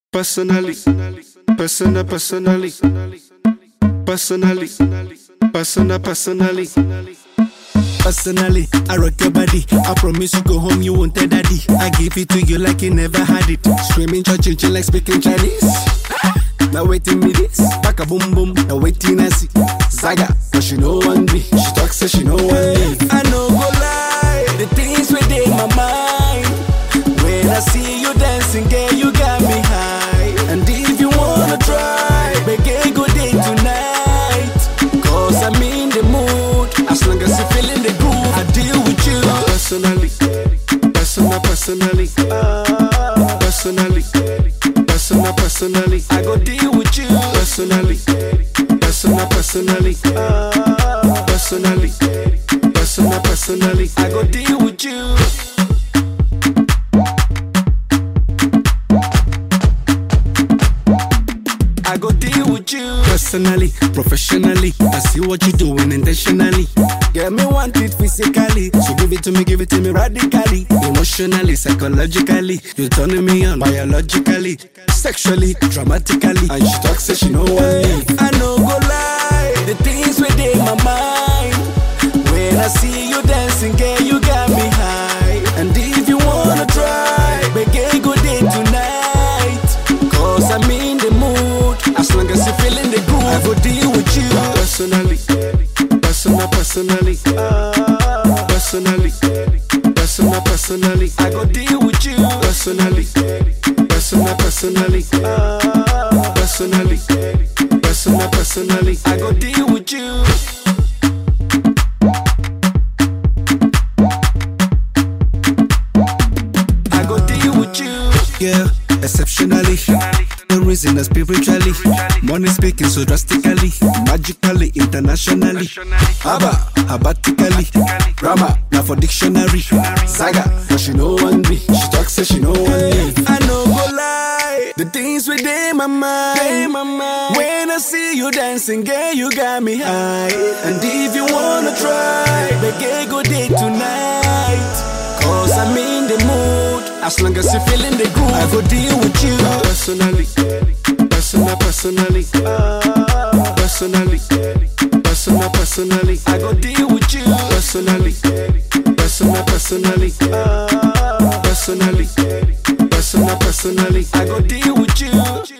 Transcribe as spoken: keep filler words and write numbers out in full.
Personally, personal, personally, personally, personal, personally. Personally, I rock your body. I promise you go home, you won't tell daddy. I give it to you like you never had it. Screaming, church, chill like speaking Chinese. Now waiting me this, back a boom boom. Now waiting I see Zaga, but she no one be. She talks so she no one leave. I know go lie, the things within my mind. When I see you dancing, girl, you got me high. And if you wanna try, make go day tonight. Cause I'm in the mood. As long as you feeling the groove, I deal with you. Personally, personal, personally, personally, personal, personally. I go deal with you. Personally, personal, personally, personally, personal, personally. I go deal with you. I go deal with you. Personally, professionally, I see what you're doing intentionally. Yeah, me want it physically, so give it to me, give it to me radically. Emotionally, psychologically, you're turning me on biologically, sexually, dramatically. And she talks so she know one leave. I know go lie, the things within my mind. When I see you dancing, girl, you got me high. And if you wanna try, make a good day tonight. Cause I'm in the mood. As long as you feeling the groove, I go deal with you. Personally, personal, personally, personally, personal, personally. I go deal with you. Personally, personal, personally, personally, personal, personally. I go deal with you. I go deal with you. Yeah, exceptionally. The reason is spiritually. Money speaking so drastically, magically, internationally. Haba, habatically. Grammar, now for dictionary. Saga, but she know one be. She talks so she know one leave. I know go lie, the things within my mind. When I see you dancing, girl, you got me high. And if you wanna try, make a good day tonight. Cause I'm in the mood. As long as you feeling the groove, I go deal with you. Personally, personal, personally, personally, personal, personally. I go deal with you. Personally, personal, personally, personally, personal, personally. I go deal with you.